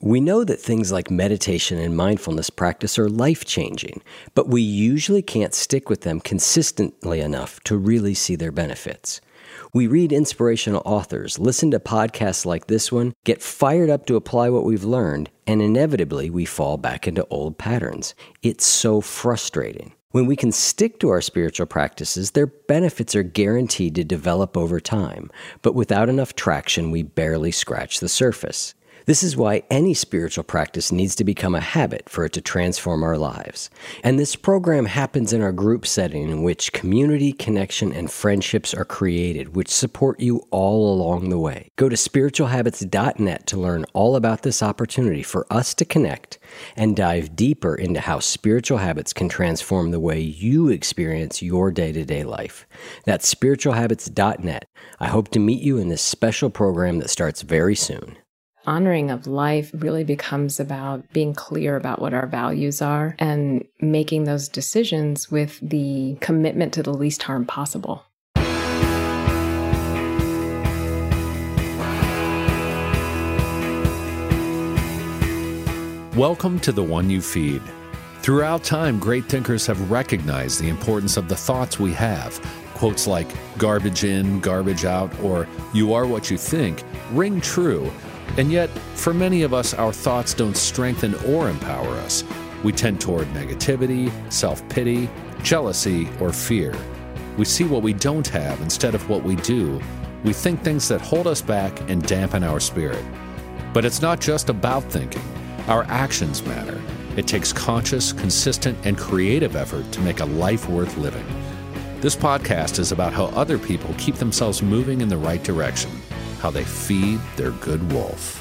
We know that things like meditation and mindfulness practice are life-changing, but we usually can't stick with them consistently enough to really see their benefits. We read inspirational authors, listen to podcasts like this one, get fired up to apply what we've learned, and inevitably we fall back into old patterns. It's so frustrating. When we can stick to our spiritual practices, their benefits are guaranteed to develop over time, but without enough traction, we barely scratch the surface. This is why any spiritual practice needs to become a habit for it to transform our lives. And this program happens in our group setting in which community, connection, and friendships are created, which support you all along the way. Go to spiritualhabits.net to learn all about this opportunity for us to connect and dive deeper into how spiritual habits can transform the way you experience your day-to-day life. That's spiritualhabits.net. I hope to meet you in this special program that starts very soon. Honoring of life really becomes about being clear about what our values are and making those decisions with the commitment to the least harm possible. Welcome to The One You Feed. Throughout time, great thinkers have recognized the importance of the thoughts we have. Quotes like garbage in, garbage out, or you are what you think ring true. And yet, for many of us, our thoughts don't strengthen or empower us. We tend toward negativity, self-pity, jealousy, or fear. We see what we don't have instead of what we do. We think things that hold us back and dampen our spirit. But it's not just about thinking. Our actions matter. It takes conscious, consistent, and creative effort to make a life worth living. This podcast is about how other people keep themselves moving in the right direction, how they feed their good wolf.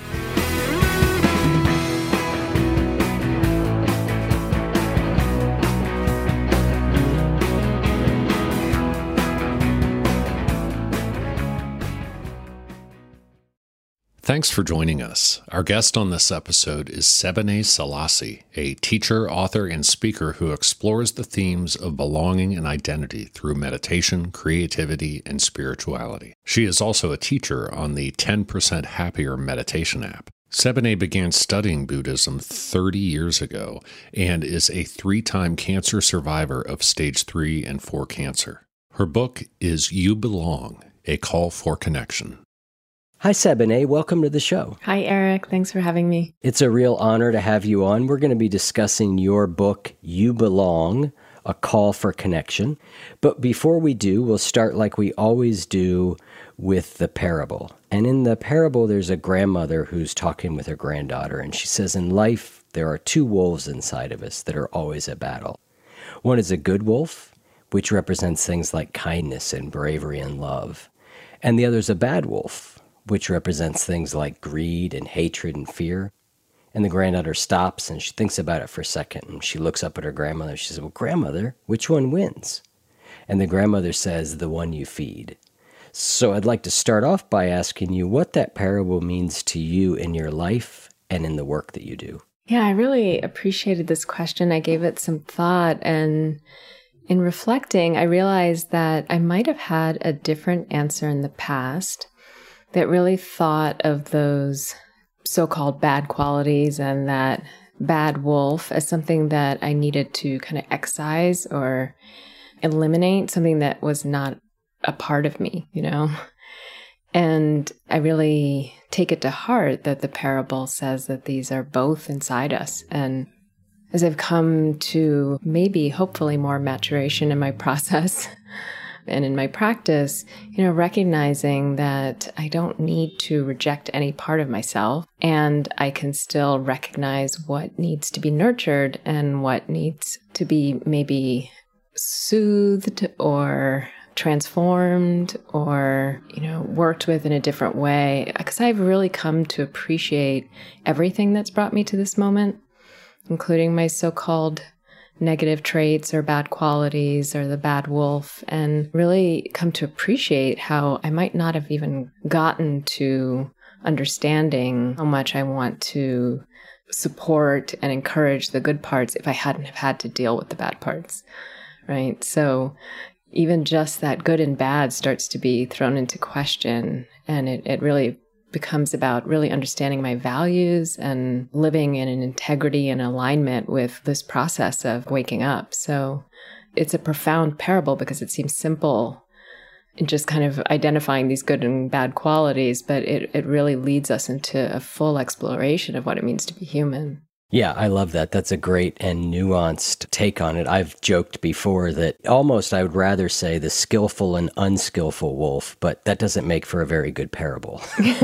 Thanks for joining us. Our guest on this episode is Sebene Selassie, a teacher, author, and speaker who explores the themes of belonging and identity through meditation, creativity, and spirituality. She is also a teacher on the 10% Happier meditation app. Sebene began studying Buddhism 30 years ago and is a 3-time cancer survivor of stage 3 and 4 cancer. Her book is You Belong, A Call for Connection. Hi, Sebene. Welcome to the show. Hi, Eric. Thanks for having me. It's a real honor to have you on. We're going to be discussing your book, You Belong, A Call for Connection. But before we do, we'll start like we always do with the parable. And in the parable, there's a grandmother who's talking with her granddaughter, and she says, in life, there are 2 wolves inside of us that are always at battle. One is a good wolf, which represents things like kindness and bravery and love. And the other is a bad wolf, which represents things like greed and hatred and fear. And the granddaughter stops and she thinks about it for a second. And she looks up at her grandmother. She says, well, grandmother, which one wins? And the grandmother says, the one you feed. So I'd like to start off by asking you what that parable means to you in your life and in the work that you do. Yeah, I really appreciated this question. I gave it some thought, and in reflecting, I realized that I might have had a different answer in the past that really thought of those so-called bad qualities and that bad wolf as something that I needed to kind of excise or eliminate, something that was not a part of me, you know? And I really take it to heart that the parable says that these are both inside us. And as I've come to maybe hopefully more maturation in my process and in my practice, you know, recognizing that I don't need to reject any part of myself, and I can still recognize what needs to be nurtured and what needs to be maybe soothed or transformed or, you know, worked with in a different way. Because I've really come to appreciate everything that's brought me to this moment, including my so-called negative traits or bad qualities or the bad wolf, and really come to appreciate how I might not have even gotten to understanding how much I want to support and encourage the good parts if I hadn't have had to deal with the bad parts, right? So even just that good and bad starts to be thrown into question, and it really becomes about really understanding my values and living in an integrity and alignment with this process of waking up. So it's a profound parable because it seems simple in just kind of identifying these good and bad qualities, but it really leads us into a full exploration of what it means to be human. Yeah, I love that. That's a great and nuanced take on it. I've joked before that almost I would rather say the skillful and unskillful wolf, but that doesn't make for a very good parable.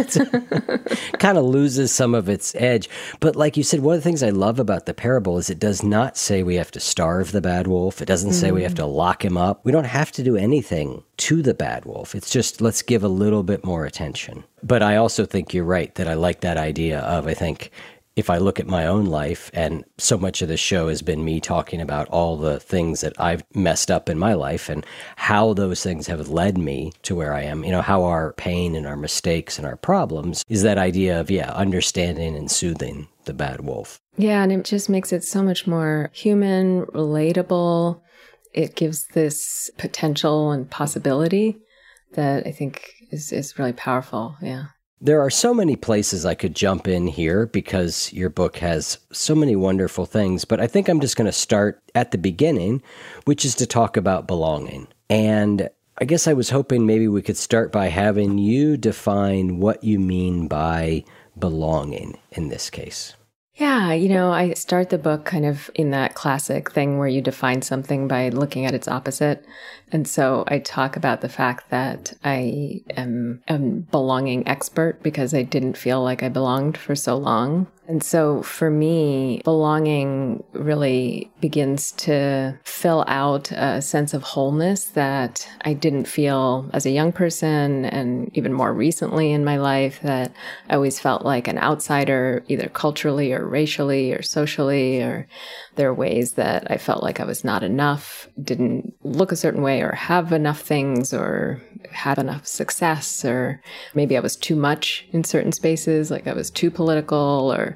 Kind of loses some of its edge. But like you said, one of the things I love about the parable is it does not say we have to starve the bad wolf. It doesn't say we have to lock him up. We don't have to do anything to the bad wolf. It's just let's give a little bit more attention. But I also think you're right that I like that idea of, I think, if I look at my own life, and so much of the show has been me talking about all the things that I've messed up in my life and how those things have led me to where I am, how our pain and our mistakes and our problems is that idea of, understanding and soothing the bad wolf. Yeah, and it just makes it so much more human, relatable. It gives this potential and possibility that I think is really powerful. Yeah. There are so many places I could jump in here because your book has so many wonderful things, but I think I'm just going to start at the beginning, which is to talk about belonging. And I guess I was hoping maybe we could start by having you define what you mean by belonging in this case. Yeah, I start the book kind of in that classic thing where you define something by looking at its opposite. And so I talk about the fact that I am a belonging expert because I didn't feel like I belonged for so long. And so for me, belonging really begins to fill out a sense of wholeness that I didn't feel as a young person, and even more recently in my life, that I always felt like an outsider, either culturally or racially or socially, or there are ways that I felt like I was not enough, didn't look a certain way or have enough things or have enough success, or maybe I was too much in certain spaces, like I was too political or,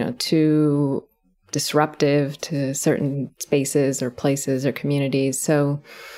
too disruptive to certain spaces or places or communities. So,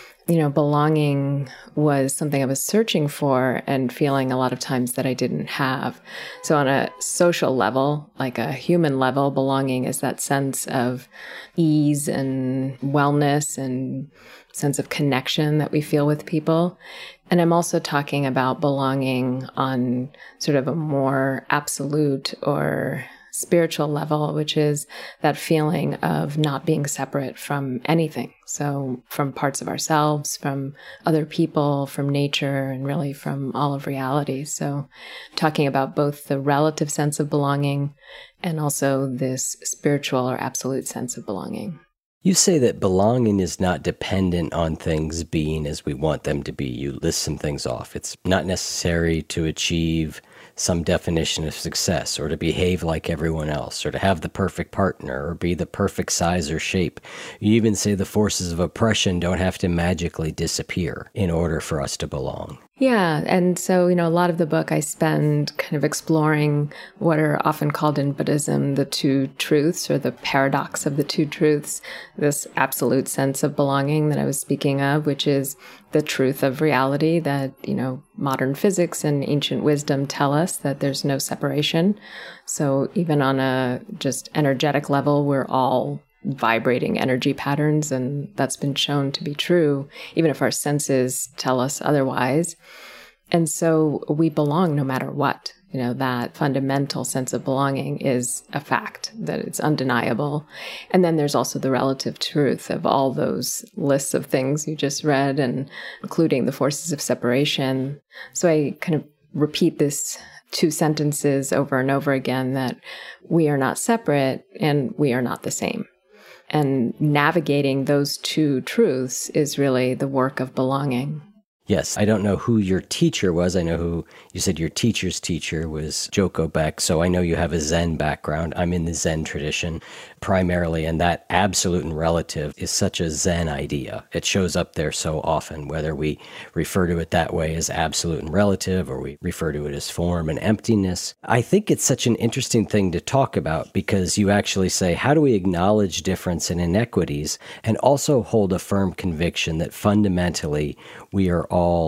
belonging was something I was searching for and feeling a lot of times that I didn't have. So on a social level, like a human level, belonging is that sense of ease and wellness and sense of connection that we feel with people. And I'm also talking about belonging on sort of a more absolute or spiritual level, which is that feeling of not being separate from anything. So from parts of ourselves, from other people, from nature, and really from all of reality. So talking about both the relative sense of belonging and also this spiritual or absolute sense of belonging. You say that belonging is not dependent on things being as we want them to be. You list some things off. It's not necessary to achieve some definition of success or to behave like everyone else or to have the perfect partner or be the perfect size or shape. You even say the forces of oppression don't have to magically disappear in order for us to belong. Yeah. And so, a lot of the book I spend kind of exploring what are often called in Buddhism the two truths, or the paradox of the two truths, this absolute sense of belonging that I was speaking of, which is the truth of reality that, modern physics and ancient wisdom tell us that there's no separation. So even on a just energetic level, we're all vibrating energy patterns, and that's been shown to be true, even if our senses tell us otherwise. And so we belong no matter what. That fundamental sense of belonging is a fact, that it's undeniable. And then there's also the relative truth of all those lists of things you just read, and including the forces of separation. So I kind of repeat this two sentences over and over again, that we are not separate and we are not the same. And navigating those two truths is really the work of belonging. Yes, I don't know who your teacher was. I know who you said your teacher's teacher was Joko Beck. So I know you have a Zen background. I'm in the Zen tradition primarily, and that absolute and relative is such a Zen idea. It shows up there so often, whether we refer to it that way as absolute and relative, or we refer to it as form and emptiness. I think it's such an interesting thing to talk about because you actually say, how do we acknowledge difference and inequities and also hold a firm conviction that fundamentally we are all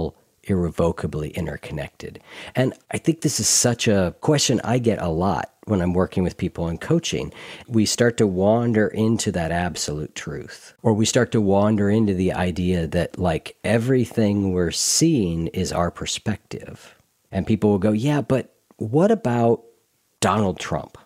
irrevocably interconnected? And I think this is such a question I get a lot when I'm working with people in coaching. We start to wander into that absolute truth, or we start to wander into the idea that like everything we're seeing is our perspective. And people will go, yeah, but what about Donald Trump?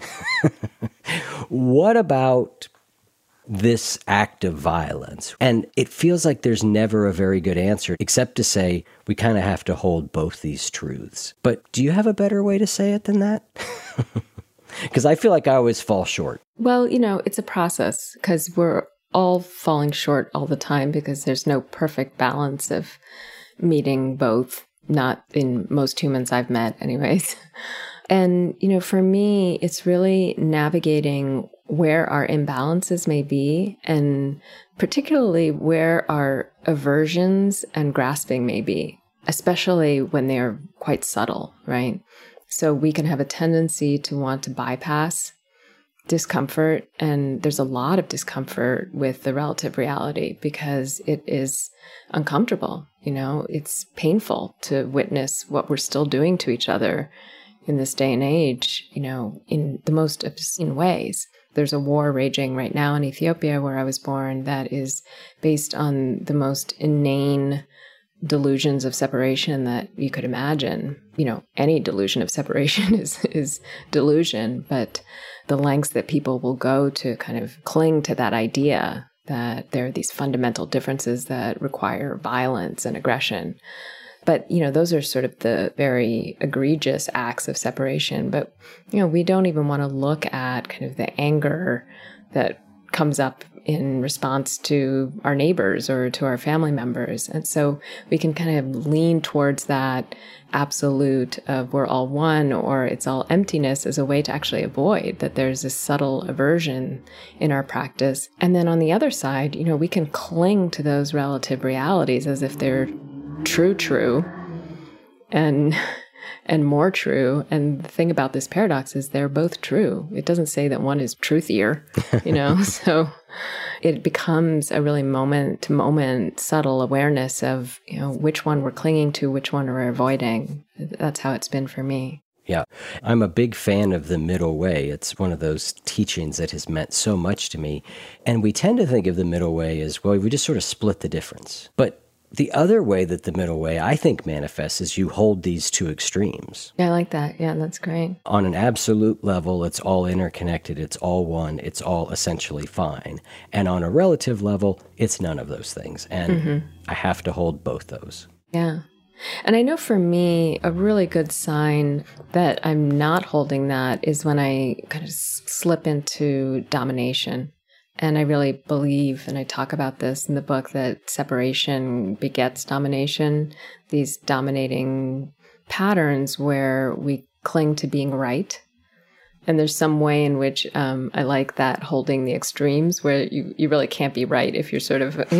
What about this act of violence? And it feels like there's never a very good answer, except to say we kind of have to hold both these truths. But do you have a better way to say it than that? Because I feel like I always fall short. Well, it's a process because we're all falling short all the time because there's no perfect balance of meeting both, not in most humans I've met anyways. And, for me, it's really navigating where our imbalances may be, and particularly where our aversions and grasping may be, especially when they're quite subtle, right? So we can have a tendency to want to bypass discomfort, and there's a lot of discomfort with the relative reality because it is uncomfortable. It's painful to witness what we're still doing to each other in this day and age, in the most obscene ways. There's a war raging right now in Ethiopia, where I was born, that is based on the most inane delusions of separation that you could imagine. Any delusion of separation is delusion, but the lengths that people will go to kind of cling to that idea that there are these fundamental differences that require violence and aggression. But, those are sort of the very egregious acts of separation. But, we don't even want to look at kind of the anger that comes up in response to our neighbors or to our family members. And so we can kind of lean towards that absolute of we're all one or it's all emptiness as a way to actually avoid that there's this subtle aversion in our practice. And then on the other side, we can cling to those relative realities as if they're true, and more true. And the thing about this paradox is they're both true. It doesn't say that one is truthier, so it becomes a really moment-to-moment subtle awareness of, which one we're clinging to, which one we're avoiding. That's how it's been for me. Yeah. I'm a big fan of the middle way. It's one of those teachings that has meant so much to me. And we tend to think of the middle way as, well, we just sort of split the difference. But the other way that the middle way, I think, manifests is you hold these two extremes. Yeah, I like that. Yeah, that's great. On an absolute level, it's all interconnected, it's all one, it's all essentially fine. And on a relative level, it's none of those things. And I have to hold both those. Yeah. And I know for me, a really good sign that I'm not holding that is when I kind of slip into domination. And I really believe, and I talk about this in the book, that separation begets domination, these dominating patterns where we cling to being right. And there's some way in which I like that holding the extremes where you really can't be right if you're sort of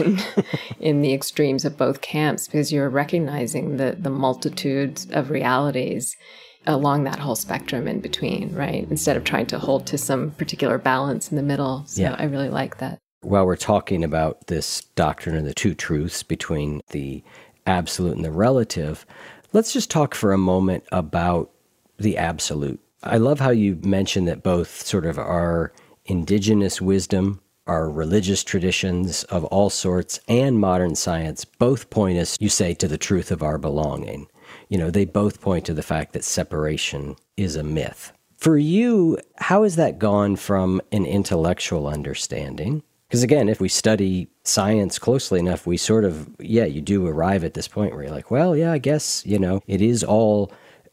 in the extremes of both camps, because you're recognizing the multitudes of realities along that whole spectrum in between, right? Instead of trying to hold to some particular balance in the middle. So yeah. I really like that. While we're talking about this doctrine of the two truths between the absolute and the relative, let's just talk for a moment about the absolute. I love how you mentioned that both sort of our indigenous wisdom, our religious traditions of all sorts, and modern science both point us, you say, to the truth of our belonging. They both point to the fact that separation is a myth. For you, how has that gone from an intellectual understanding? Because again, if we study science closely enough, we sort of, you do arrive at this point where you're like, well, yeah, I guess, it is all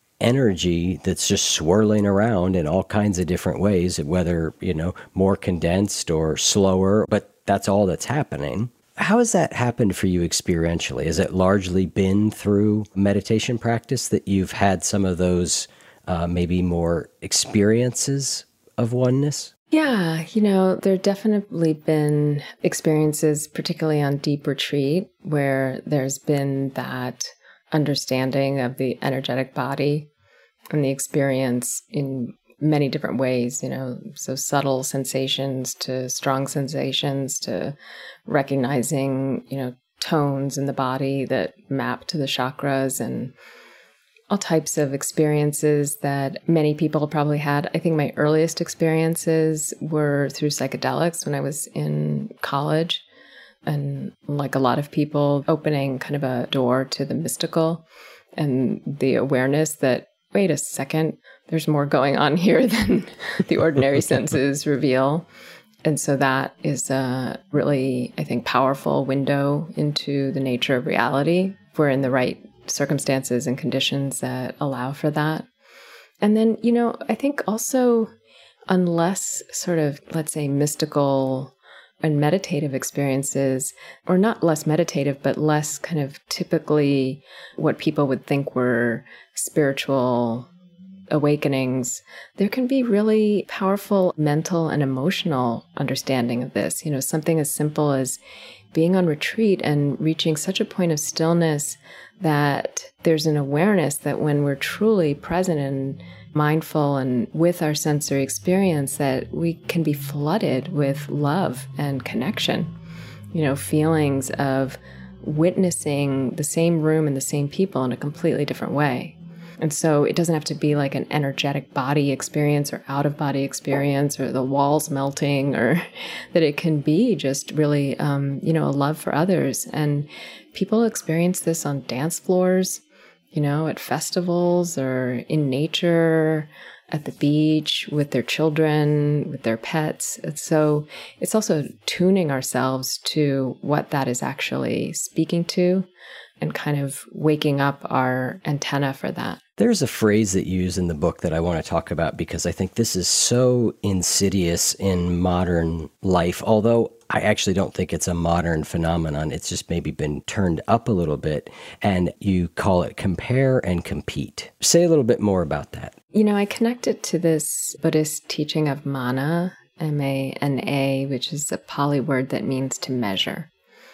energy that's just swirling around in all kinds of different ways, whether, more condensed or slower, but that's all that's happening. How has that happened for you experientially? Has it largely been through meditation practice that you've had some of those maybe more experiences of oneness? Yeah, there definitely been experiences, particularly on deep retreat, where there's been that understanding of the energetic body and the experience in many different ways, so subtle sensations to strong sensations to recognizing, tones in the body that map to the chakras and all types of experiences that many people probably had. I think my earliest experiences were through psychedelics when I was in college. And like a lot of people, opening kind of a door to the mystical and the awareness that, wait a second, there's more going on here than the ordinary senses reveal. And so that is a really, I think, powerful window into the nature of reality. If we're in the right circumstances and conditions that allow for that. And then, I think also, unless sort of, let's say, mystical and meditative experiences, or not less meditative, but less kind of typically what people would think were spiritual awakenings, there can be really powerful mental and emotional understanding of this. Something as simple as being on retreat and reaching such a point of stillness that there's an awareness that when we're truly present and mindful and with our sensory experience, that we can be flooded with love and connection, feelings of witnessing the same room and the same people in a completely different way. And so it doesn't have to be like an energetic body experience or out-of-body experience or the walls melting, or that it can be just really, a love for others. And people experience this on dance floors, at festivals or in nature, at the beach, with their children, with their pets. And so it's also tuning ourselves to what that is actually speaking to and kind of waking up our antenna for that. There's a phrase that you use in the book that I want to talk about because I think this is so insidious in modern life, although I actually don't think it's a modern phenomenon. It's just maybe been turned up a little bit, and you call it compare and compete. Say a little bit more about that. I connect it to this Buddhist teaching of mana, M-A-N-A, which is a Pali word that means to measure.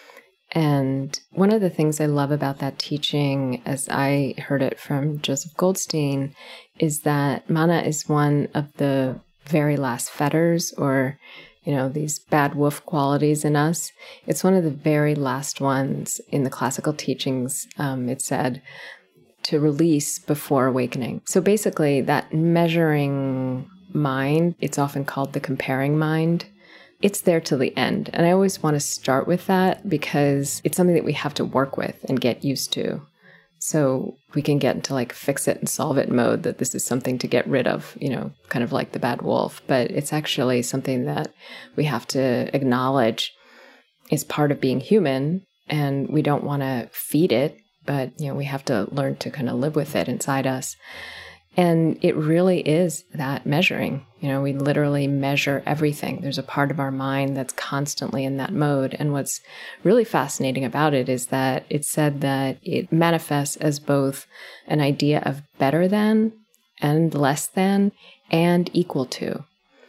And one of the things I love about that teaching, as I heard it from Joseph Goldstein, is that mana is one of the very last fetters, or, these bad wolf qualities in us. It's one of the very last ones in the classical teachings, it said, to release before awakening. So basically, that measuring mind, it's often called the comparing mind. It's there till the end. And I always want to start with that because it's something that we have to work with and get used to. So we can get into like fix it and solve it mode, that this is something to get rid of, kind of like the bad wolf. But it's actually something that we have to acknowledge is part of being human, and we don't want to feed it, but we have to learn to kind of live with it inside us. And it really is that measuring. We literally measure everything. There's a part of our mind that's constantly in that mode. And what's really fascinating about it is that it's said that it manifests as both an idea of better than and less than and equal to.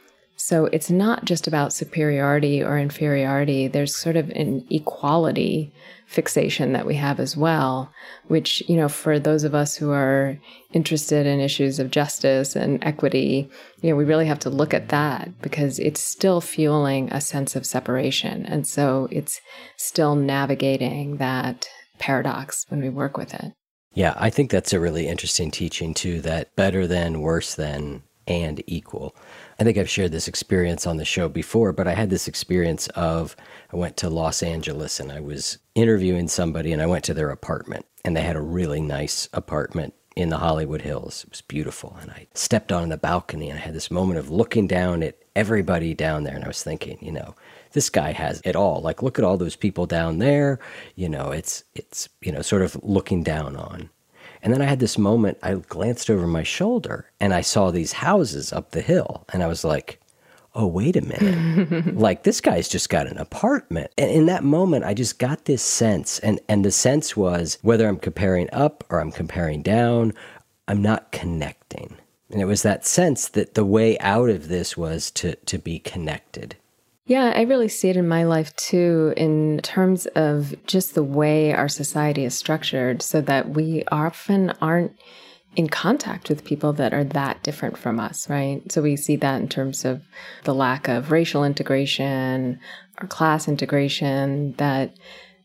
So it's not just about superiority or inferiority. There's sort of an equality fixation that we have as well, which, for those of us who are interested in issues of justice and equity, we really have to look at that because it's still fueling a sense of separation. And so it's still navigating that paradox when we work with it. Yeah, I think that's a really interesting teaching too, that better than, worse than, and equal. I think I've shared this experience on the show before, but I had this experience of, I went to Los Angeles and I was interviewing somebody and I went to their apartment, and they had a really nice apartment in the Hollywood Hills. It was beautiful. And I stepped on the balcony and I had this moment of looking down at everybody down there. And I was thinking, this guy has it all. Like, look at all those people down there. It's sort of looking down on. And then I had this moment, I glanced over my shoulder and I saw these houses up the hill. And I was like, oh, wait a minute. Like, this guy's just got an apartment. And in that moment, I just got this sense. And the sense was, whether I'm comparing up or I'm comparing down, I'm not connecting. And it was that sense that the way out of this was to be connected. Yeah, I really see it in my life too, in terms of just the way our society is structured, so that we often aren't in contact with people that are that different from us, right? So we see that in terms of the lack of racial integration or class integration, that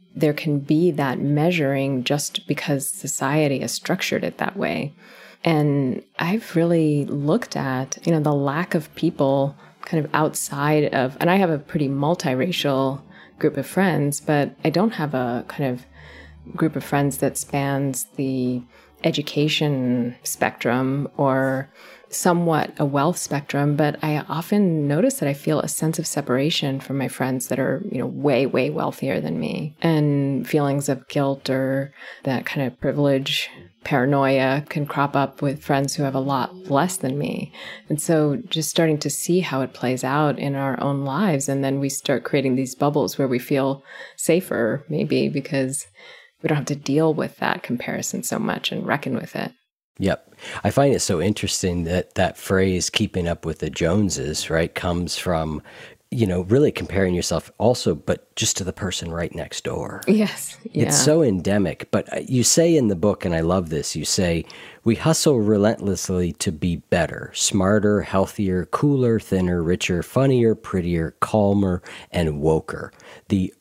there can be that measuring just because society has structured it that way. And I've really looked at, the lack of people kind of outside of, and I have a pretty multiracial group of friends, but I don't have a kind of group of friends that spans the education spectrum or somewhat a wealth spectrum. But I often notice that I feel a sense of separation from my friends that are, way, way wealthier than me, and feelings of guilt or that kind of privilege paranoia can crop up with friends who have a lot less than me. And so just starting to see how it plays out in our own lives. And then we start creating these bubbles where we feel safer, maybe because we don't have to deal with that comparison so much and reckon with it. Yep. I find it so interesting that that phrase, keeping up with the Joneses, right, comes from, really comparing yourself also, but just to the person right next door. Yes. Yeah. It's so endemic. But you say in the book, and I love this, you say, we hustle relentlessly to be better, smarter, healthier, cooler, thinner, richer, funnier, prettier, calmer, and woker. The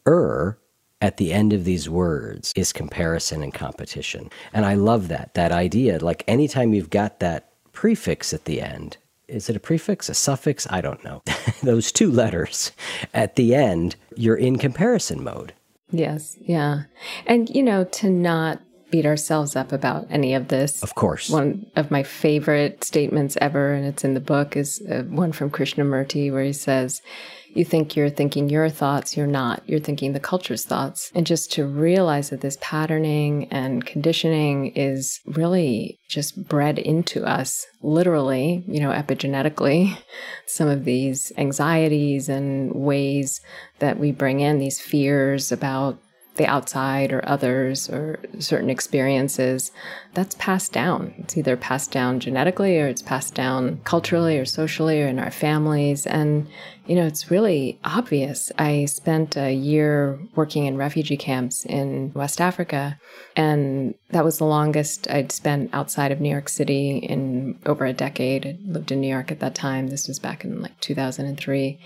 at the end of these words is comparison and competition. And I love that idea. Like anytime you've got that prefix at the end, is it a prefix, a suffix? I don't know. Those two letters at the end, you're in comparison mode. Yes. Yeah. And, to not beat ourselves up about any of this. Of course. One of my favorite statements ever, and it's in the book, is one from Krishnamurti where he says, you think you're thinking your thoughts, you're not. You're thinking the culture's thoughts. And just to realize that this patterning and conditioning is really just bred into us, literally, epigenetically, some of these anxieties and ways that we bring in these fears about the outside or others or certain experiences, that's passed down. It's either passed down genetically or it's passed down culturally or socially or in our families. And, it's really obvious. I spent a year working in refugee camps in West Africa, and that was the longest I'd spent outside of New York City in over a decade. I lived in New York at that time. This was back in 2003.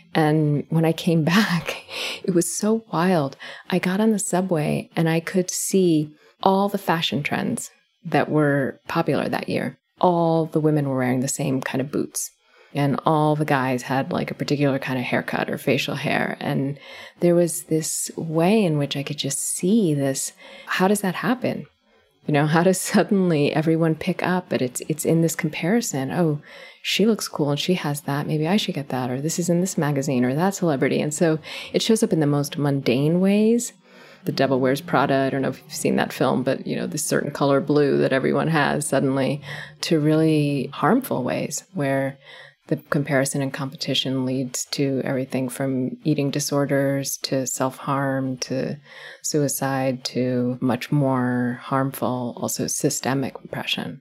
And when I came back, it was so wild. I got on the subway and I could see all the fashion trends that were popular that year. All the women were wearing the same kind of boots. And all the guys had a particular kind of haircut or facial hair. And there was this way in which I could just see this. How does that happen? How does suddenly everyone pick up? But it's in this comparison. Oh, she looks cool and she has that. Maybe I should get that. Or this is in this magazine or that celebrity. And so it shows up in the most mundane ways. The Devil Wears Prada. I don't know if you've seen that film, but, this certain color blue that everyone has suddenly, to really harmful ways where the comparison and competition leads to everything from eating disorders to self-harm to suicide to much more harmful, also systemic repression.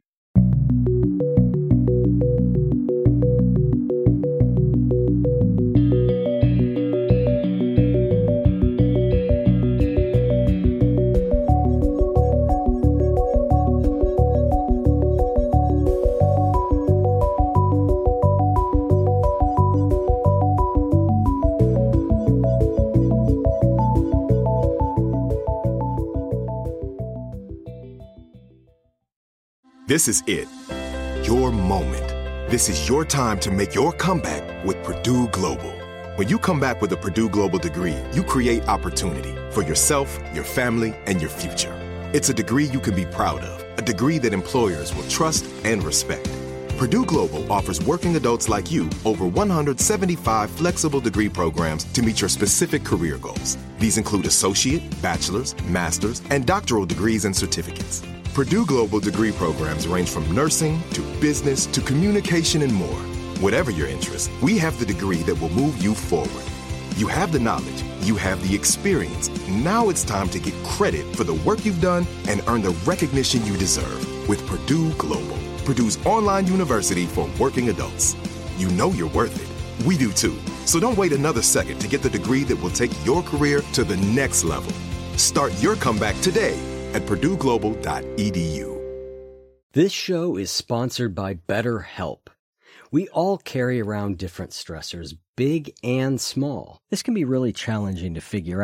This is it. Your moment. This is your time to make your comeback with Purdue Global. When you come back with a Purdue Global degree, you create opportunity for yourself, your family, and your future. It's a degree you can be proud of, a degree that employers will trust and respect. Purdue Global offers working adults like you over 175 flexible degree programs to meet your specific career goals. These include associate, bachelor's, master's, and doctoral degrees and certificates. Purdue Global degree programs range from nursing to business to communication and more. Whatever your interest, we have the degree that will move you forward. You have the knowledge, you have the experience. Now it's time to get credit for the work you've done and earn the recognition you deserve with Purdue Global, Purdue's online university for working adults. You know you're worth it. We do too. So don't wait another second to get the degree that will take your career to the next level. Start your comeback today at purdueglobal.edu. This show is sponsored by BetterHelp. We all carry around different stressors, big and small. This can be really challenging to figure out.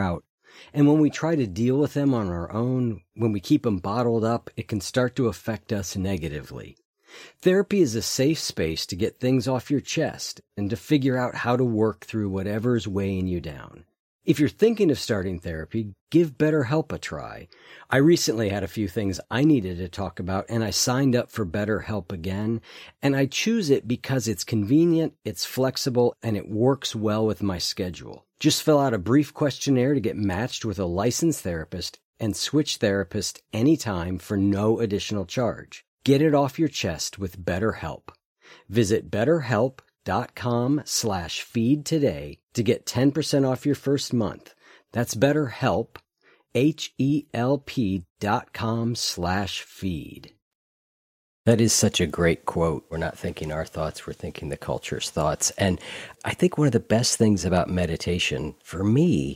And when we try to deal with them on our own, when we keep them bottled up, it can start to affect us negatively. Therapy is a safe space to get things off your chest and to figure out how to work through whatever's weighing you down. If you're thinking of starting therapy, give BetterHelp a try. I recently had a few things I needed to talk about, and I signed up for BetterHelp again, and I choose it because it's convenient, it's flexible, and it works well with my schedule. Just fill out a brief questionnaire to get matched with a licensed therapist and switch therapist anytime for no additional charge. Get it off your chest with BetterHelp. Visit BetterHelp.com/feed today to get 10% off your first month. That's BetterHelp, HELP.com/feed. That is such a great quote. We're not thinking our thoughts, we're thinking the culture's thoughts. And I think one of the best things about meditation for me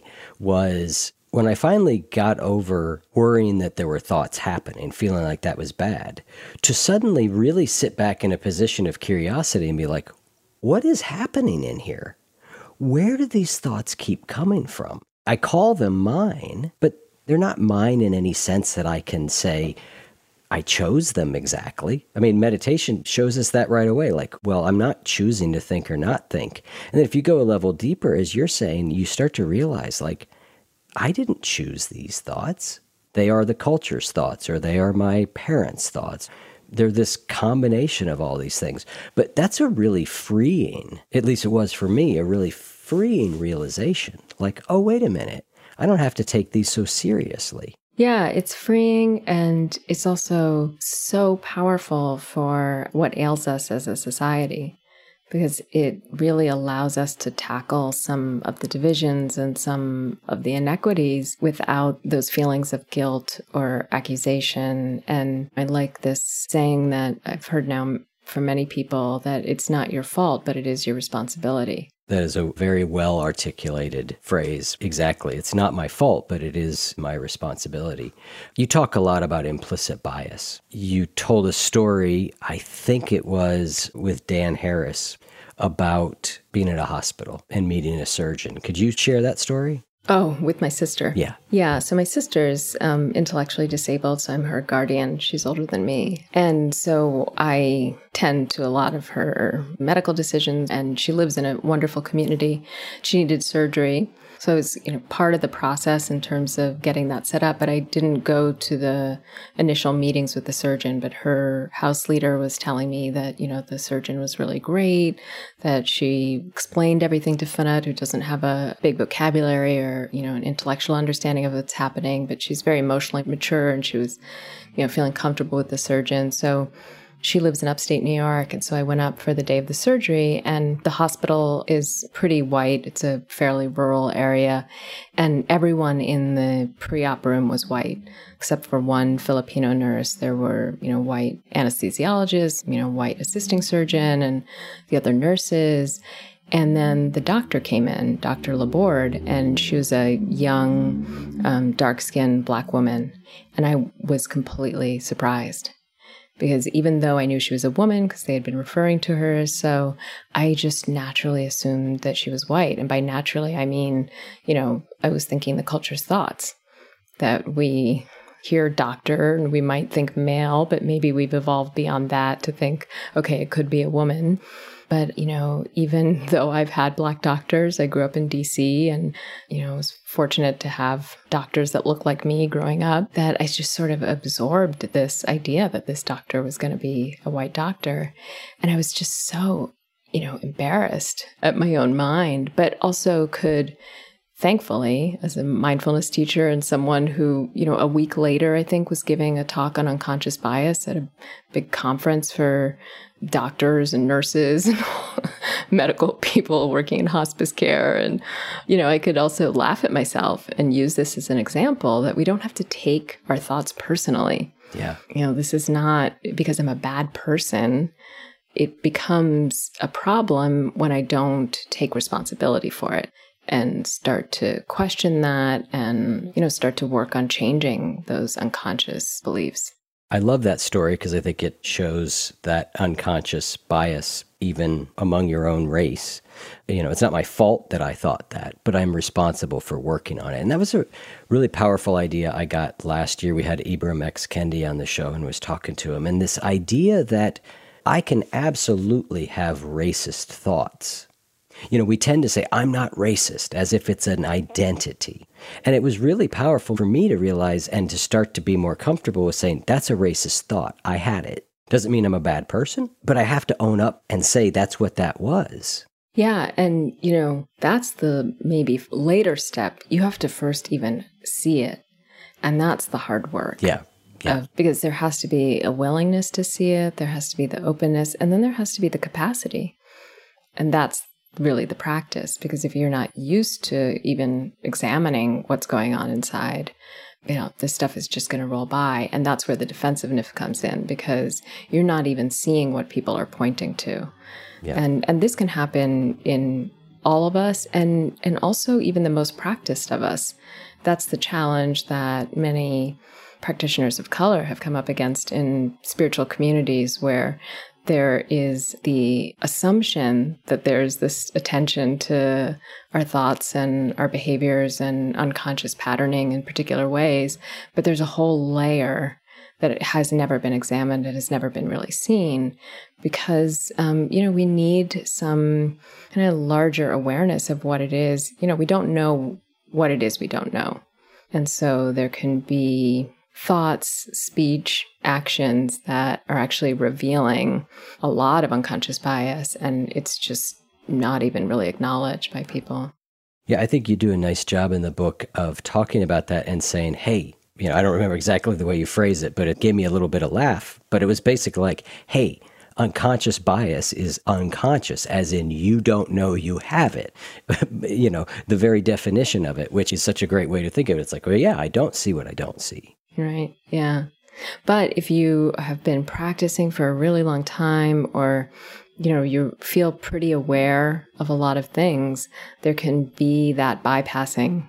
was when I finally got over worrying that there were thoughts happening, feeling like that was bad, to suddenly really sit back in a position of curiosity and be like, what is happening in here? Where do these thoughts keep coming from? I call them mine, but they're not mine in any sense that I can say, I chose them exactly. I mean, meditation shows us that right away. Like, well, I'm not choosing to think or not think. And then if you go a level deeper, as you're saying, you start to realize, like, I didn't choose these thoughts. They are the culture's thoughts, or they are my parents' thoughts. They're this combination of all these things. But that's a really freeing, at least it was for me, a really freeing realization. Like, oh, wait a minute. I don't have to take these so seriously. Yeah, it's freeing, and it's also so powerful for what ails us as a society, because it really allows us to tackle some of the divisions and some of the inequities without those feelings of guilt or accusation. And I like this saying that I've heard now from many people, that it's not your fault, but it is your responsibility. That is a very well articulated phrase. Exactly. It's not my fault, but it is my responsibility. You talk a lot about implicit bias. You told a story, I think it was with Dan Harris, about being at a hospital and meeting a surgeon. Could you share that story? Oh, with my sister. Yeah. Yeah. So my sister's intellectually disabled, so I'm her guardian. She's older than me. And so I tend to a lot of her medical decisions, and she lives in a wonderful community. She needed surgery. So I was, part of the process in terms of getting that set up, but I didn't go to the initial meetings with the surgeon. But her house leader was telling me that, the surgeon was really great, that she explained everything to Funad, who doesn't have a big vocabulary or, an intellectual understanding of what's happening, but she's very emotionally mature, and she was, feeling comfortable with the surgeon. So she lives in upstate New York, and so I went up for the day of the surgery, and the hospital is pretty white. It's a fairly rural area, and everyone in the pre-op room was white, except for one Filipino nurse. There were, white anesthesiologists, white assisting surgeon, and the other nurses. And then the doctor came in, Dr. Laborde, and she was a young, dark-skinned Black woman, and I was completely surprised. Because even though I knew she was a woman, because they had been referring to her as so, I just naturally assumed that she was white. And by naturally, I mean, I was thinking the culture's thoughts, that we hear doctor and we might think male, but maybe we've evolved beyond that to think, okay, it could be a woman. But, even though I've had Black doctors, I grew up in DC, and, I was fortunate to have doctors that looked like me growing up, that I just sort of absorbed this idea that this doctor was going to be a white doctor. And I was just so, embarrassed at my own mind, but also could, thankfully, as a mindfulness teacher and someone who, a week later, I think, was giving a talk on unconscious bias at a big conference for doctors and nurses and medical people working in hospice care. And, I could also laugh at myself and use this as an example that we don't have to take our thoughts personally. Yeah. This is not because I'm a bad person. It becomes a problem when I don't take responsibility for it and start to question that and, start to work on changing those unconscious beliefs. I love that story because I think it shows that unconscious bias even among your own race. It's not my fault that I thought that, but I'm responsible for working on it. And that was a really powerful idea I got last year. We had Ibram X. Kendi on the show and was talking to him. And this idea that I can absolutely have racist thoughts. We tend to say, I'm not racist, as if it's an identity. And it was really powerful for me to realize and to start to be more comfortable with saying, that's a racist thought. I had it. Doesn't mean I'm a bad person, but I have to own up and say that's what that was. Yeah. And, that's the maybe later step. You have to first even see it. And that's the hard work. Yeah. Because there has to be a willingness to see it. There has to be the openness. And then there has to be the capacity. And that's really the practice. Because if you're not used to even examining what's going on inside, this stuff is just going to roll by. And that's where the defensiveness comes in, because you're not even seeing what people are pointing to. Yeah. And this can happen in all of us and also even the most practiced of us. That's the challenge that many practitioners of color have come up against in spiritual communities, where there is the assumption that there's this attention to our thoughts and our behaviors and unconscious patterning in particular ways, but there's a whole layer that it has never been examined and has never been really seen, because, we need some kind of larger awareness of what it is. We don't know what it is we don't know. And so there can be thoughts, speech, actions that are actually revealing a lot of unconscious bias, and it's just not even really acknowledged by people. Yeah, I think you do a nice job in the book of talking about that and saying, hey, I don't remember exactly the way you phrase it, but it gave me a little bit of laugh. But it was basically like, hey, unconscious bias is unconscious, as in you don't know you have it. The very definition of it, which is such a great way to think of it. It's like, well, yeah, I don't see what I don't see. Right. Yeah. But if you have been practicing for a really long time, or, you feel pretty aware of a lot of things, there can be that bypassing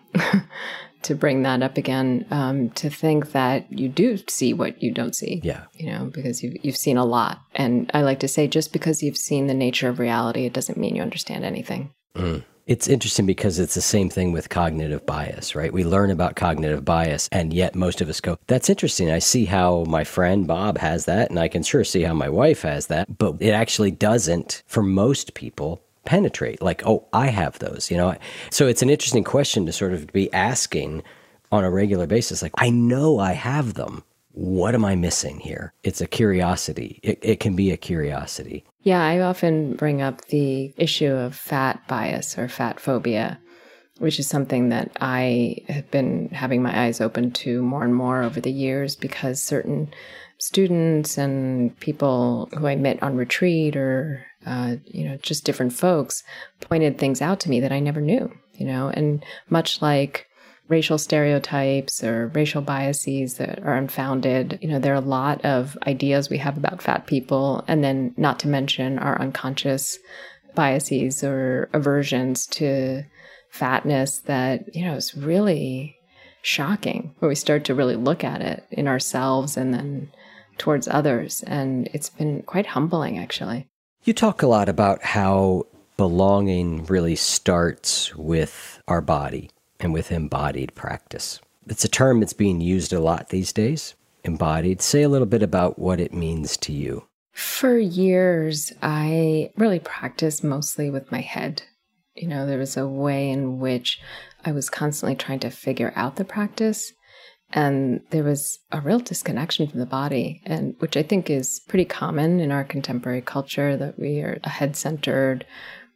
to bring that up again, to think that you do see what you don't see. Yeah. Because you've seen a lot. And I like to say, just because you've seen the nature of reality, it doesn't mean you understand anything. Mm. It's interesting because it's the same thing with cognitive bias, right? We learn about cognitive bias, and yet most of us go, that's interesting. I see how my friend Bob has that, and I can sure see how my wife has that, but it actually doesn't, for most people, penetrate. Like, oh, I have those, So it's an interesting question to sort of be asking on a regular basis, like, I know I have them. What am I missing here? It's a curiosity. It can be a curiosity. Yeah, I often bring up the issue of fat bias or fat phobia, which is something that I have been having my eyes open to more and more over the years, because certain students and people who I met on retreat, or, just different folks, pointed things out to me that I never knew, and much like racial stereotypes or racial biases that are unfounded. There are a lot of ideas we have about fat people, and then not to mention our unconscious biases or aversions to fatness that, is really shocking when we start to really look at it in ourselves and then towards others. And it's been quite humbling, actually. You talk a lot about how belonging really starts with our body and with embodied practice. It's a term that's being used a lot these days, embodied. Say a little bit about what it means to you. For years, I really practiced mostly with my head. There was a way in which I was constantly trying to figure out the practice, and there was a real disconnection from the body, and which I think is pretty common in our contemporary culture, that we are a head-centered,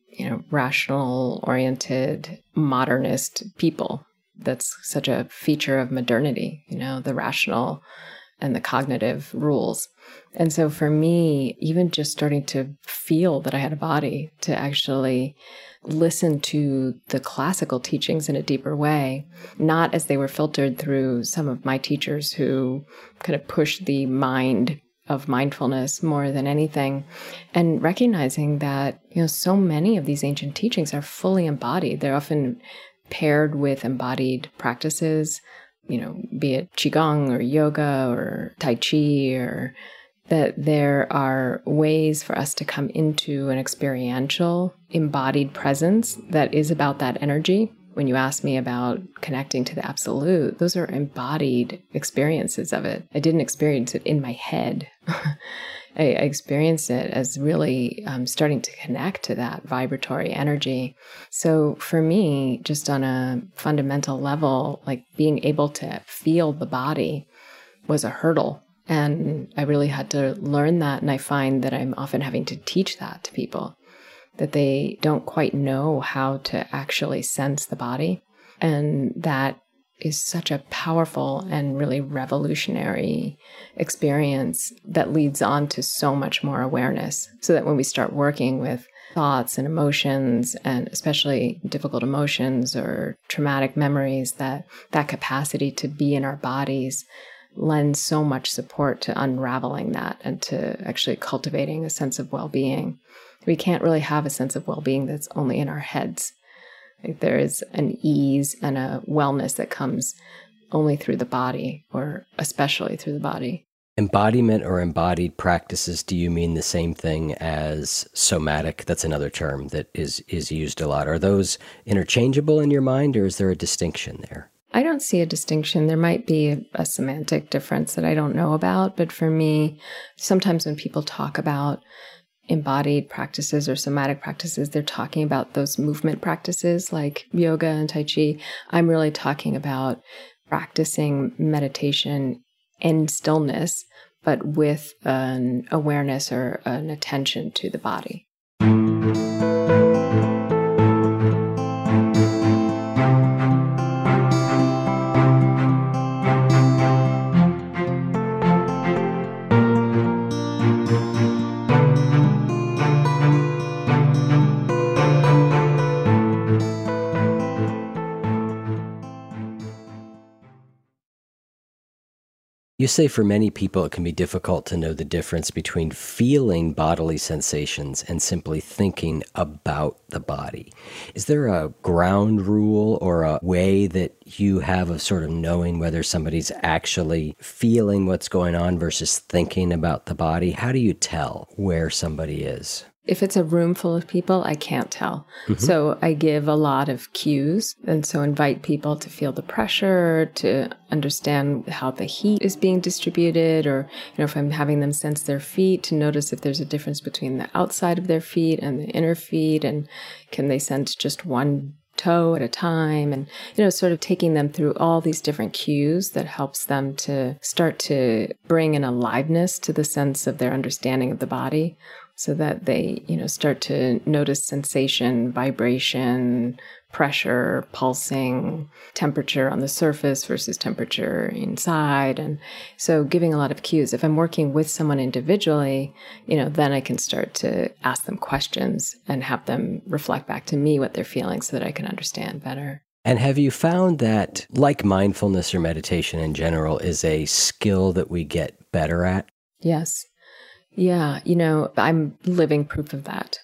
rational-oriented, modernist people. That's such a feature of modernity, the rational and the cognitive rules. And so for me, even just starting to feel that I had a body, to actually listen to the classical teachings in a deeper way, not as they were filtered through some of my teachers who kind of pushed the mind of mindfulness more than anything, and recognizing that, so many of these ancient teachings are fully embodied. They're often paired with embodied practices, be it Qigong or yoga or Tai Chi or, that there are ways for us to come into an experiential, embodied presence that is about that energy. When you ask me about connecting to the absolute, those are embodied experiences of it. I didn't experience it in my head. I experienced it as really starting to connect to that vibratory energy. So for me, just on a fundamental level, like being able to feel the body was a hurdle. And I really had to learn that. And I find that I'm often having to teach that to people, that they don't quite know how to actually sense the body. And that is such a powerful and really revolutionary experience that leads on to so much more awareness. So that when we start working with thoughts and emotions, and especially difficult emotions or traumatic memories, that capacity to be in our bodies lends so much support to unraveling that and to actually cultivating a sense of well-being. We can't really have a sense of well-being that's only in our heads. Like there is an ease and a wellness that comes only through the body, or especially through the body. Embodiment or embodied practices, do you mean the same thing as somatic? That's another term that is used a lot. Are those interchangeable in your mind, or is there a distinction there? I don't see a distinction. There might be a semantic difference that I don't know about, but for me, sometimes when people talk about embodied practices or somatic practices, they're talking about those movement practices like yoga and Tai Chi. I'm really talking about practicing meditation and stillness, but with an awareness or an attention to the body. You say for many people it can be difficult to know the difference between feeling bodily sensations and simply thinking about the body. Is there a ground rule or a way that you have of sort of knowing whether somebody's actually feeling what's going on versus thinking about the body? How do you tell where somebody is? If it's a room full of people, I can't tell. Mm-hmm. So I give a lot of cues, and so invite people to feel the pressure, to understand how the heat is being distributed, or if I'm having them sense their feet, to notice if there's a difference between the outside of their feet and the inner feet, and can they sense just one toe at a time, and sort of taking them through all these different cues that helps them to start to bring an aliveness to the sense of their understanding of the body, so that they, start to notice sensation, vibration, pressure, pulsing, temperature on the surface versus temperature inside. And so giving a lot of cues. If I'm working with someone individually, then I can start to ask them questions and have them reflect back to me what they're feeling so that I can understand better. And have you found that, like mindfulness or meditation in general, is a skill that we get better at? Yes. Yeah, I'm living proof of that,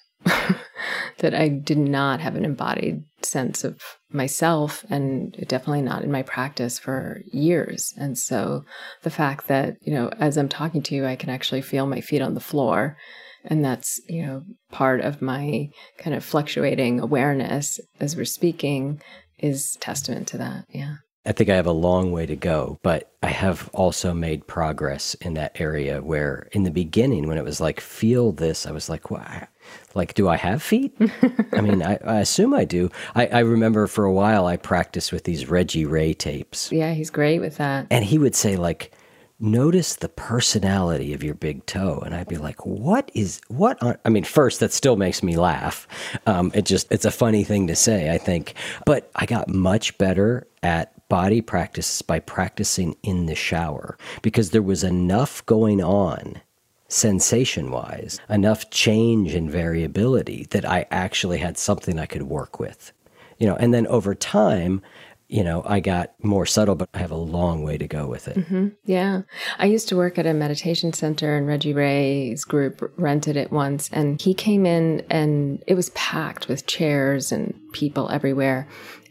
that I did not have an embodied sense of myself, and definitely not in my practice for years. And so the fact that, as I'm talking to you, I can actually feel my feet on the floor, and that's, part of my kind of fluctuating awareness as we're speaking, is testament to that. Yeah. I think I have a long way to go, but I have also made progress in that area where in the beginning, when it was like, feel this, I was like, what? Like, do I have feet? I mean, I assume I do. I remember for a while I practiced with these Reggie Ray tapes. Yeah, he's great with that. And he would say like, notice the personality of your big toe. And I'd be like, first, that still makes me laugh. It's a funny thing to say, I think. But I got much better at body practices by practicing in the shower, because there was enough going on sensation-wise, enough change and variability that I actually had something I could work with. And then over time, I got more subtle, but I have a long way to go with it. Mm-hmm. Yeah. I used to work at a meditation center, and Reggie Ray's group rented it once, and he came in and it was packed with chairs and people everywhere.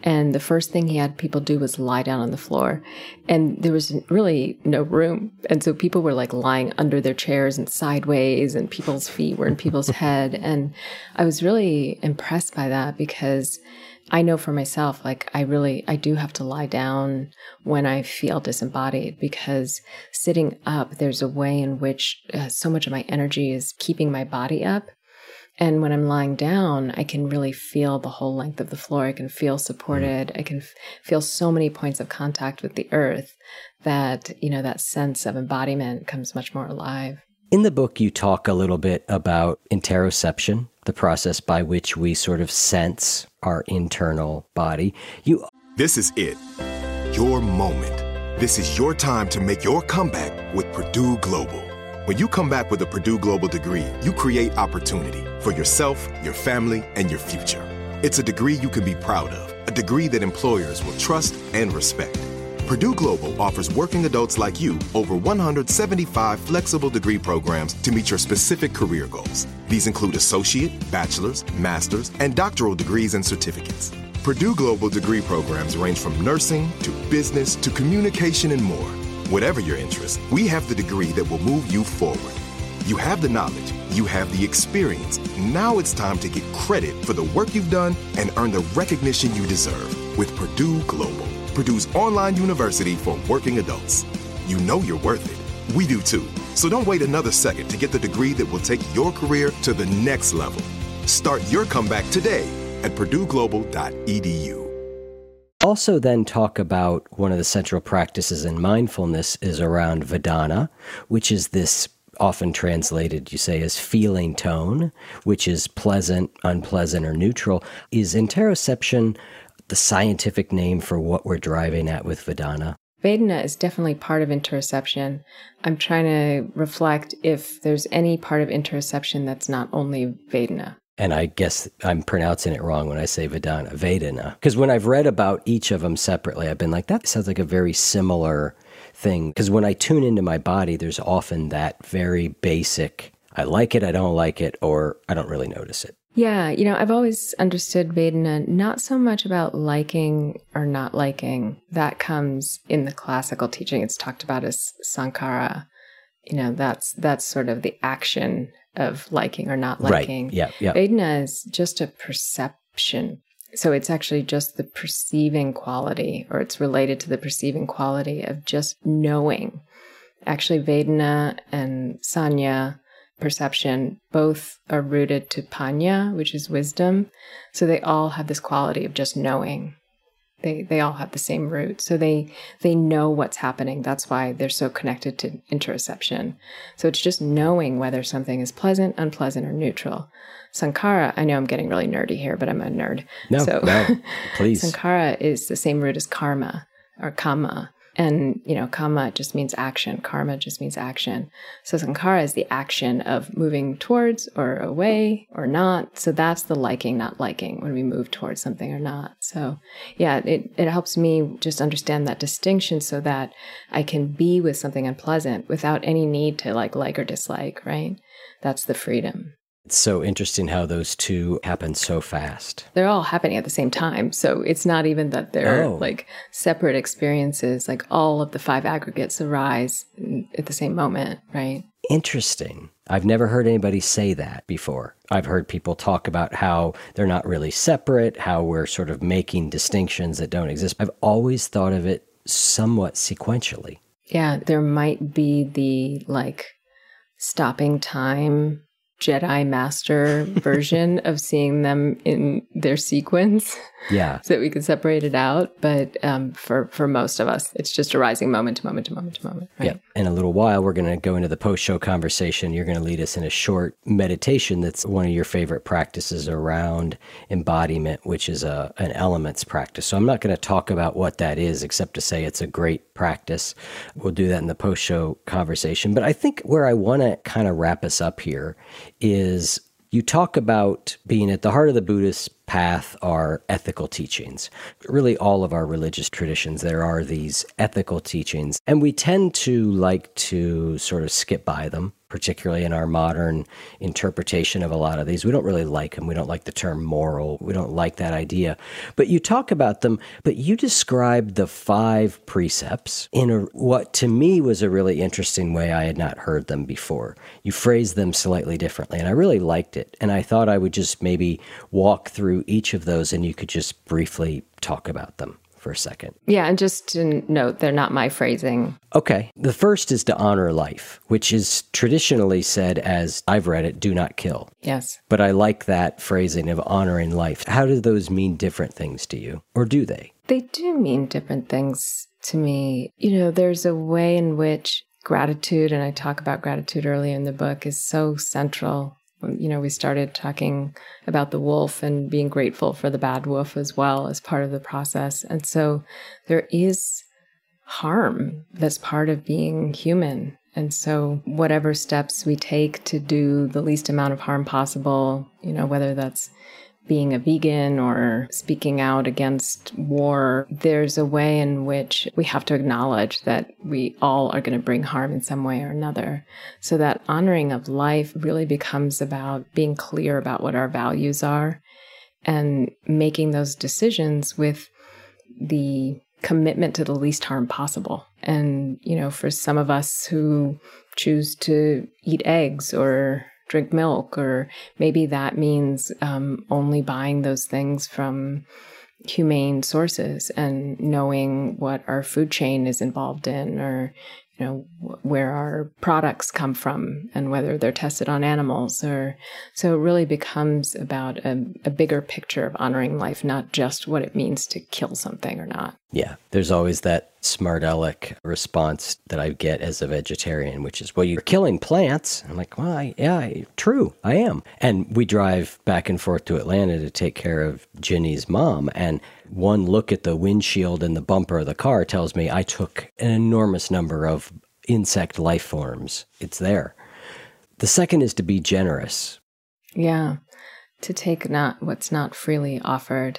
And the first thing he had people do was lie down on the floor. And there was really no room. And so people were like lying under their chairs and sideways, and people's feet were in people's head. And I was really impressed by that, because I know for myself, like I do have to lie down when I feel disembodied, because sitting up, there's a way in which so much of my energy is keeping my body up. And when I'm lying down, I can really feel the whole length of the floor. I can feel supported. I can feel so many points of contact with the earth that, that sense of embodiment comes much more alive. In the book, you talk a little bit about interoception, the process by which we sort of sense our internal body. This is it. Your moment. This is your time to make your comeback with Purdue Global. When you come back with a Purdue Global degree, you create opportunity for yourself, your family, and your future. It's a degree you can be proud of, a degree that employers will trust and respect. Purdue Global offers working adults like you over 175 flexible degree programs to meet your specific career goals. These include associate, bachelor's, master's, and doctoral degrees and certificates. Purdue Global degree programs range from nursing to business to communication and more. Whatever your interest, we have the degree that will move you forward. You have the knowledge, you have the experience. Now it's time to get credit for the work you've done and earn the recognition you deserve with Purdue Global, Purdue's online university for working adults. You know you're worth it. We do too. So don't wait another second to get the degree that will take your career to the next level. Start your comeback today at purdueglobal.edu. Also then talk about one of the central practices in mindfulness is around Vedana, which is this often translated, you say, as feeling tone, which is pleasant, unpleasant, or neutral. Is interoception the scientific name for what we're driving at with Vedana? Vedana is definitely part of interoception. I'm trying to reflect if there's any part of interoception that's not only Vedana. And I guess I'm pronouncing it wrong when I say Vedana. Because when I've read about each of them separately, I've been like, that sounds like a very similar thing. Because when I tune into my body, there's often that very basic, I like it, I don't like it, or I don't really notice it. Yeah, I've always understood Vedana not so much about liking or not liking. That comes in the classical teaching. It's talked about as sankhara. That's sort of the action of liking or not liking. Right. Yeah. Vedana is just a perception. So it's actually just the perceiving quality, or it's related to the perceiving quality of just knowing. Actually, Vedana and Sanya, perception, both are rooted to Panya, which is wisdom. So they all have this quality of just knowing. They all have the same root. So they know what's happening. That's why they're so connected to interoception. So it's just knowing whether something is pleasant, unpleasant, or neutral. Sankhara, I know I'm getting really nerdy here, but I'm a nerd. No, please. Sankhara is the same root as karma or kama. And, kama just means action. Karma just means action. So sankhara is the action of moving towards or away or not. So that's the liking, not liking, when we move towards something or not. So yeah, it helps me just understand that distinction so that I can be with something unpleasant without any need to like or dislike, right? That's the freedom. It's so interesting how those two happen so fast. They're all happening at the same time. So it's not even that they're like separate experiences, like all of the 5 aggregates arise at the same moment, right? Interesting. I've never heard anybody say that before. I've heard people talk about how they're not really separate, how we're sort of making distinctions that don't exist. I've always thought of it somewhat sequentially. Yeah, there might be the like stopping time Jedi Master version of seeing them in their sequence. Yeah. So that we can separate it out. But for most of us, it's just arising moment to moment to moment to moment. Right? Yeah. In a little while, we're going to go into the post-show conversation. You're going to lead us in a short meditation that's one of your favorite practices around embodiment, which is an elements practice. So I'm not going to talk about what that is, except to say it's a great practice. We'll do that in the post-show conversation. But I think where I want to kind of wrap us up here is you talk about being at the heart of the Buddhist path are ethical teachings. Really, all of our religious traditions, there are these ethical teachings, and we tend to like to sort of skip by them particularly in our modern interpretation of a lot of these. We don't really like them. We don't like the term moral. We don't like that idea. But you talk about them, but you describe the 5 precepts in what to me was a really interesting way. I had not heard them before. You phrased them slightly differently, and I really liked it. And I thought I would just maybe walk through each of those, and you could just briefly talk about them for a second. Yeah, and just to note, they're not my phrasing. Okay. The first is to honor life, which is traditionally said as, I've read it, do not kill. Yes. But I like that phrasing of honoring life. How do those mean different things to you? Or do they? They do mean different things to me. There's a way in which gratitude, and I talk about gratitude earlier in the book, is so central. We started talking about the wolf and being grateful for the bad wolf as well as part of the process. And so there is harm that's part of being human. And so whatever steps we take to do the least amount of harm possible, whether that's being a vegan or speaking out against war, there's a way in which we have to acknowledge that we all are going to bring harm in some way or another. So that honoring of life really becomes about being clear about what our values are and making those decisions with the commitment to the least harm possible. And, for some of us who choose to eat eggs or drink milk, or maybe that means only buying those things from humane sources and knowing what our food chain is involved in, or where our products come from and whether they're tested on animals. Or so it really becomes about a bigger picture of honoring life, not just what it means to kill something or not. Yeah, there's always that smart aleck response that I get as a vegetarian, which is, well, you're killing plants. I'm like, well, true, I am. And we drive back and forth to Atlanta to take care of Ginny's mom. And one look at the windshield and the bumper of the car tells me I took an enormous number of insect life forms. It's there. The second is to be generous. Yeah, to take what's not freely offered.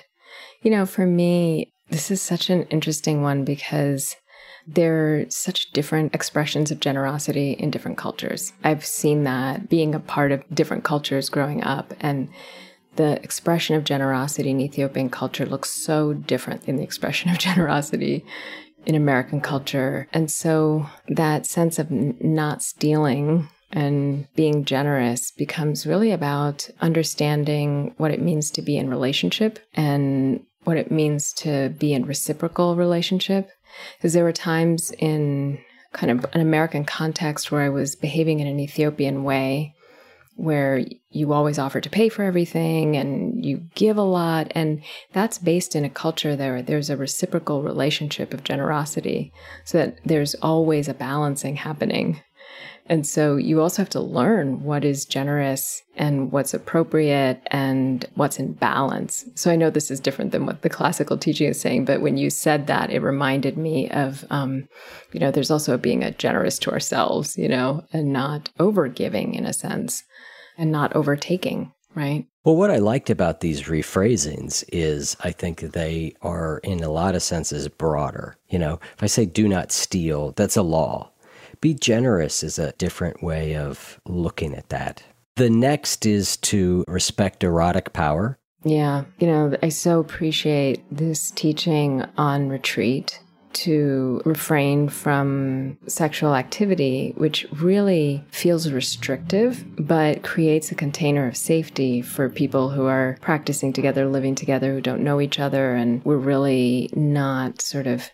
For me, this is such an interesting one because there are such different expressions of generosity in different cultures. I've seen that being a part of different cultures growing up, and the expression of generosity in Ethiopian culture looks so different than the expression of generosity in American culture. And so that sense of not stealing and being generous becomes really about understanding what it means to be in relationship and what it means to be in reciprocal relationship. Because there were times in kind of an American context where I was behaving in an Ethiopian way, where you always offer to pay for everything and you give a lot. And that's based in a culture there's a reciprocal relationship of generosity, so that there's always a balancing happening. And so you also have to learn what is generous and what's appropriate and what's in balance. So I know this is different than what the classical teaching is saying, but when you said that, it reminded me of, there's also being a generous to ourselves, and not overgiving in a sense and not overtaking, right? Well, what I liked about these rephrasings is I think they are in a lot of senses broader. If I say do not steal, that's a law. Be generous is a different way of looking at that. The next is to respect erotic power. Yeah. I so appreciate this teaching on retreat to refrain from sexual activity, which really feels restrictive, but creates a container of safety for people who are practicing together, living together, who don't know each other. And we're really not sort of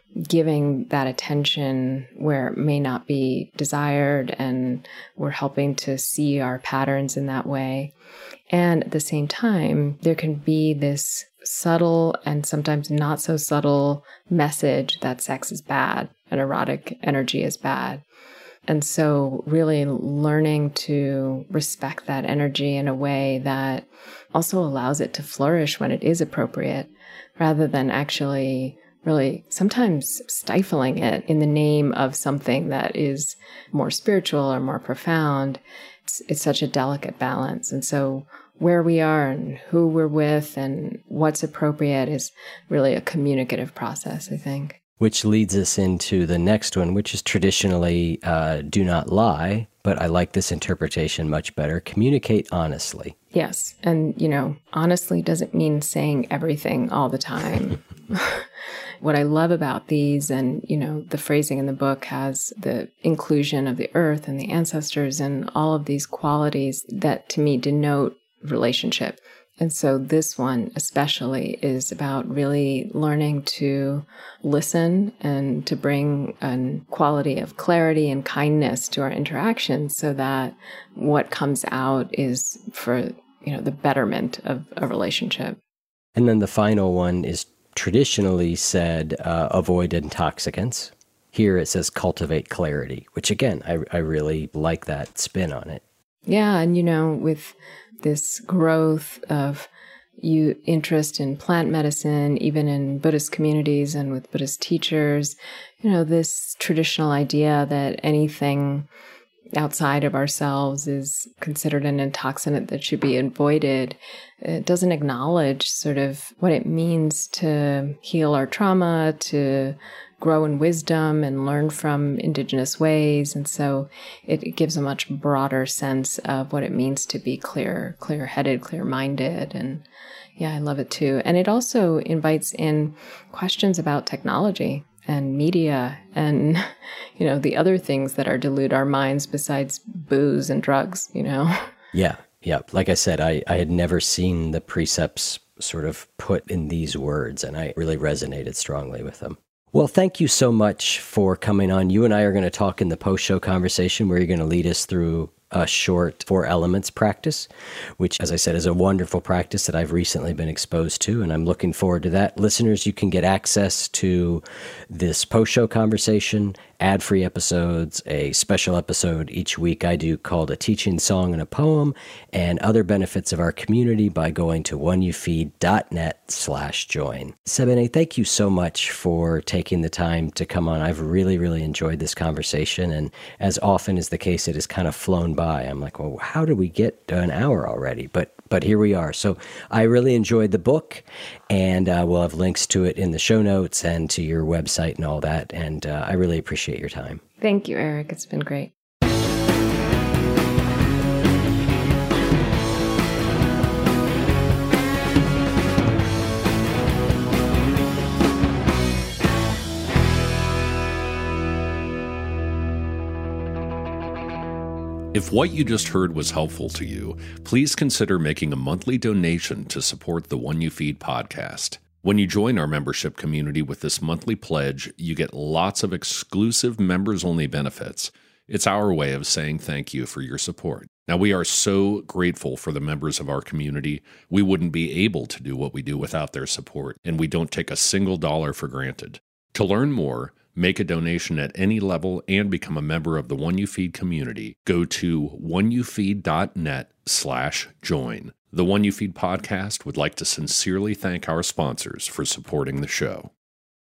giving that attention where it may not be desired, and we're helping to see our patterns in that way. And at the same time, there can be this subtle and sometimes not so subtle message that sex is bad and erotic energy is bad. And so really learning to respect that energy in a way that also allows it to flourish when it is appropriate, rather than actually really sometimes stifling it in the name of something that is more spiritual or more profound. It's such a delicate balance. And so where we are and who we're with and what's appropriate is really a communicative process, I think. Which leads us into the next one, which is traditionally do not lie, but I like this interpretation much better. Communicate honestly. Yes. And, honestly doesn't mean saying everything all the time. What I love about these, and, the phrasing in the book has the inclusion of the earth and the ancestors and all of these qualities that to me denote relationship. And so this one especially is about really learning to listen and to bring a quality of clarity and kindness to our interactions so that what comes out is for, the betterment of a relationship. And then the final one is traditionally said, avoid intoxicants. Here it says cultivate clarity, which again, I really like that spin on it. Yeah. And, with this growth of interest in plant medicine, even in Buddhist communities and with Buddhist teachers, this traditional idea that anything outside of ourselves is considered an intoxicant that should be avoided. It doesn't acknowledge sort of what it means to heal our trauma, to grow in wisdom and learn from indigenous ways. And so it gives a much broader sense of what it means to be clear-headed, clear-minded. And yeah, I love it too. And it also invites in questions about technology and media and, the other things that are dilute our minds besides booze and drugs, Yeah. Like I said, I had never seen the precepts sort of put in these words, and I really resonated strongly with them. Well, thank you so much for coming on. You and I are going to talk in the post-show conversation where you're going to lead us through a short 4 elements practice, which, as I said, is a wonderful practice that I've recently been exposed to, and I'm looking forward to that. Listeners, you can get access to this post-show conversation, ad-free episodes, a special episode each week I do called A Teaching Song and a Poem, and other benefits of our community by going to oneyoufeed.net/join. Sebene, thank you so much for taking the time to come on. I've really, really enjoyed this conversation, and as often is the case, it has kind of flown by. I'm like, well, how did we get to an hour already? But here we are. So I really enjoyed the book, and we'll have links to it in the show notes and to your website and all that. And I really appreciate your time. Thank you, Eric. It's been great. If what you just heard was helpful to you, please consider making a monthly donation to support the One You Feed podcast. When you join our membership community with this monthly pledge, you get lots of exclusive members-only benefits. It's our way of saying thank you for your support. Now, we are so grateful for the members of our community. We wouldn't be able to do what we do without their support, and we don't take a single dollar for granted. To learn more, make a donation at any level, and become a member of the One You Feed community, go to oneyoufeed.net/join. The One You Feed podcast would like to sincerely thank our sponsors for supporting the show.